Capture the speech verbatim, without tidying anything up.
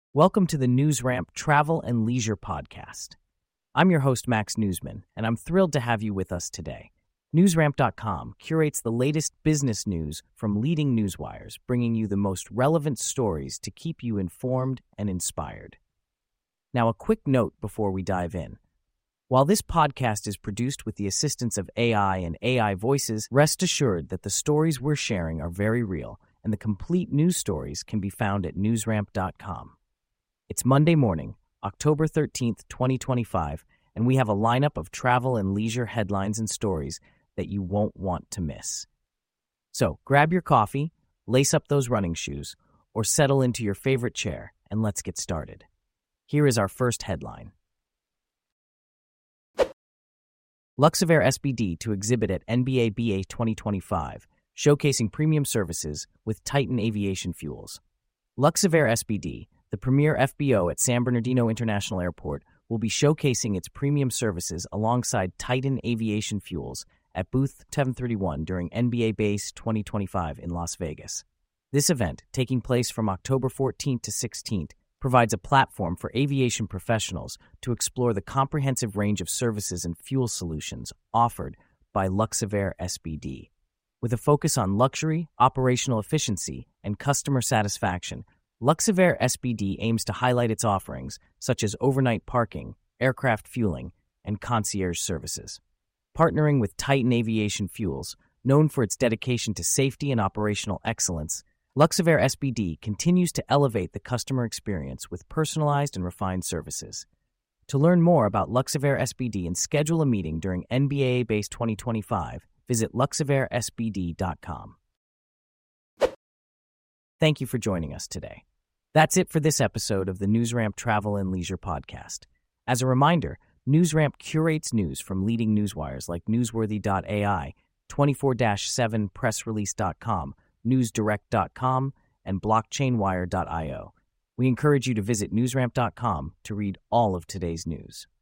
Welcome to the NewsRamp Travel and Leisure Podcast. I'm your host, Max Newsman, and I'm thrilled to have you with us today. NewsRamp dot com curates the latest business news from leading newswires, bringing you the most relevant stories to keep you informed and inspired. Now, a quick note before we dive in. While this podcast is produced with the assistance of A I and A I voices, rest assured that the stories we're sharing are very real, and the complete news stories can be found at NewsRamp dot com. It's Monday morning, October thirteenth, twenty twenty-five, and we have a lineup of travel and leisure headlines and stories that you won't want to miss. So grab your coffee, lace up those running shoes, or settle into your favorite chair, and let's get started. Here is our first headline. Luxair S B D to exhibit at N B A B A twenty twenty-five, showcasing premium services with Titan Aviation Fuels. Luxair S B D, the premier F B O at San Bernardino International Airport, will be showcasing its premium services alongside Titan Aviation Fuels at Booth seven thirty-one during N B A Base twenty twenty-five in Las Vegas. This event, taking place from October fourteenth to sixteenth, provides a platform for aviation professionals to explore the comprehensive range of services and fuel solutions offered by Luxair S B D. With a focus on luxury, operational efficiency, and customer satisfaction, Luxair S B D aims to highlight its offerings, such as overnight parking, aircraft fueling, and concierge services. Partnering with Titan Aviation Fuels, known for its dedication to safety and operational excellence, Luxair S B D continues to elevate the customer experience with personalized and refined services. To learn more about Luxair S B D and schedule a meeting during N B A Base twenty twenty-five, visit Luxair S B D dot com. Thank you for joining us today. That's it for this episode of the NewsRamp Travel and Leisure Podcast. As a reminder, NewsRamp curates news from leading newswires like Newsworthy dot A I, twenty-four seven Press Release dot com, Newsdirect dot com, and Blockchainwire dot io. We encourage you to visit NewsRamp dot com to read all of today's news.